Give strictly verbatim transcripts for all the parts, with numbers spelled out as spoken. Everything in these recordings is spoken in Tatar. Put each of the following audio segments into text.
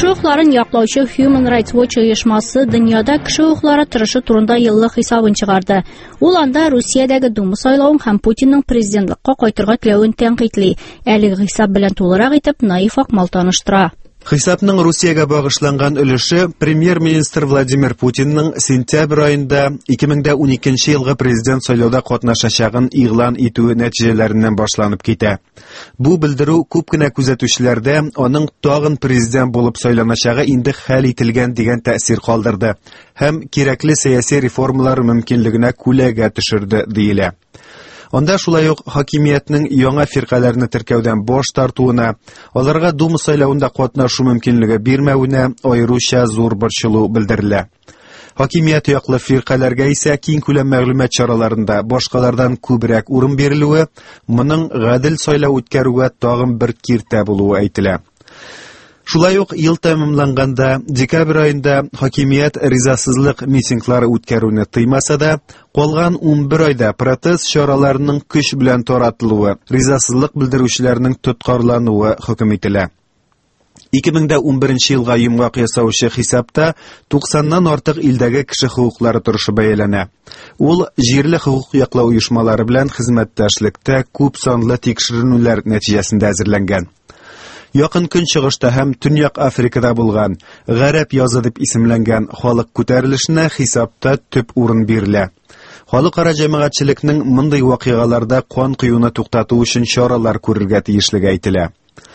Кеше хукукларын яклаучы Human Rights Watch оешмасы дөньяда кеше хукуклары торышы турында еллык хисабын чыгарды. Ул анда Русиядәге Дума сайлавын һәм Путинның президентлыкка кайтырга теләвен тәнкыйтьли. Әлеге хисап белән тулырак итеп Наиф Акмал таныштыра. Хисапның Русиягә багышланган өлеше премьер-министр Владимир Путинның сентябрь аенда ике мең уникенче елгы президент сайлауда катнашачагын игълан итүе нәтиҗәләреннән башланып китә. Бу белдерү күп кенә күзәтүчеләрдә аның тагын президент булып сайланачагы инде хәл ителгән дигән тәэсир калдырды һәм кирәкле сәяси реформалар мөмкинлегенә күләгә төшерде диелә. Анда шулай ук хакимиятның яңа фиркаларны теркәүдән баш тартуына, аларга Дума сайлавында катнашу мөмкинлеге бирмәвенә аеруча зур борчылу белдерелә. Хакимият яклы фиркаларга исә киң күләм мәгълүмат чараларында башкалардан күбрәк урын бирелүе, моның гадел сайлау үткәрүгә тагын бер киртә булуы әйтелә. Шулай ук ел тәмамланганда декабрь аенда хакимият ризасызлык митинглары үткәрүне тыймаса да, калган ун бер айда протест чараларының көч белән таратылуы, ризасызлык белдерүчеләрнең тоткарлануы хөкем ителә. ике мең унберенче елга йомгак ясаучы хисапта туксаннан артык илдәге кеше хукуклары торышы бәяләнә. Ул җирле хукук яклау оешмалары белән хезмәттәшлектә күп санлы тикшеренүләр нәтиҗәсендә әзерләнгән. Якын Көнчыгышта һәм Төньяк Африкада булган гарәп язы дип исемләнгән халык күтәрелешенә хисапта төп урын бирелә. Халыкара җәмәгатьчелекнең мондый вакыйгаларда кан куюны туктату өчен чаралар күрергә тиешлеге әйтелә.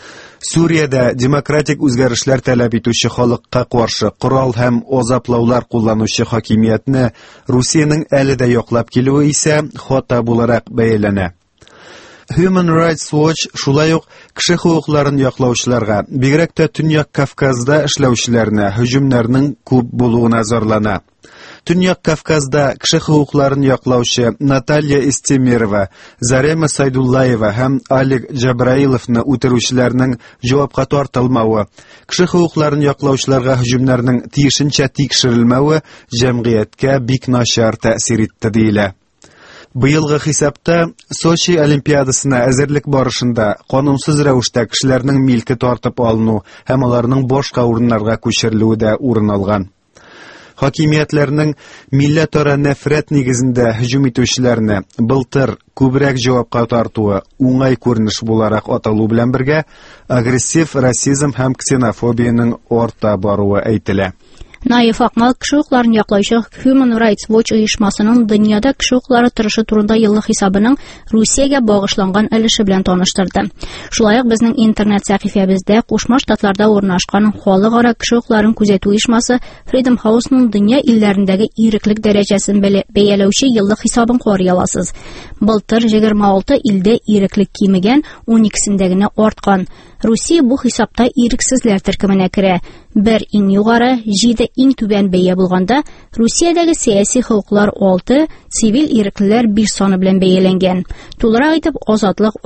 Суриядә демократик үзгәрешләр таләп итүче халыкка каршы корал һәм азаплаулар кулланучы хакимиятне Русиянең әле дә яклап килүе исә хата буларак бәяләнә. Human Rights Watch шулай ук кеше хукукларын яклаучыларга, бигрәк тә Төньяк Кавказда эшләүчеләрне һөҗүмнәрнең күп булуына зарлана. Төньяк Кавказда кеше хукукларын яклаучы Наталья Истемирова, Зарема Сайдуллаева һәм Алик Джабраиловны үтерүчеләрнең җавапка тартылмавы, кеше хукукларын яклаучыларга һөҗүмнәрнең тиешенчә тикшерелмәве җәмгыятькә бик начар тәэсир итте диелә. Быелгы хисапта Сочи Олимпиадасына әзерлек барышында канунсыз рәвештә кешеләрнең милке тартып алыну һәм аларның башка урыннарга күчерелүе дә урын алган. Хакимиятләрнең милләтара нәфрәт нигезендә һөҗүм итүчеләрне былтыр күбрәк җавапка тартуы уңай күренеш буларак аталу белән бергә агрессив расизм һәм ксенофобияның арта баруы әйтелә. Наиф Акмал кеше хукукларын яклаучы Human Rights Watch оешмасының дөньяда кеше хукуклары торышы турында еллык хисабының Русиягә багышланган өлеше белән таныштырды. Шулай ук безнең интернет сәхифәбездә Кушма Штатларда урнашкан халыкара кеше хукукларын күзәтү оешмасы Freedom House-ның дөнья илләрендәге иреклек дәрәҗәсен бәяләүче еллык хисабын карый аласыз. Былтыр егерме алты илдә иреклек кимегән, уникесендә генә арткан. Русия бу хисапта ирексезләр төркеменә керә. Бер иң югары, җиде иң түбән бәя булганда, Русиядәге сәяси хукуклар алты, цивил иреклеләр биш саны белән бәяләнгән. Тулырак итеп азатлык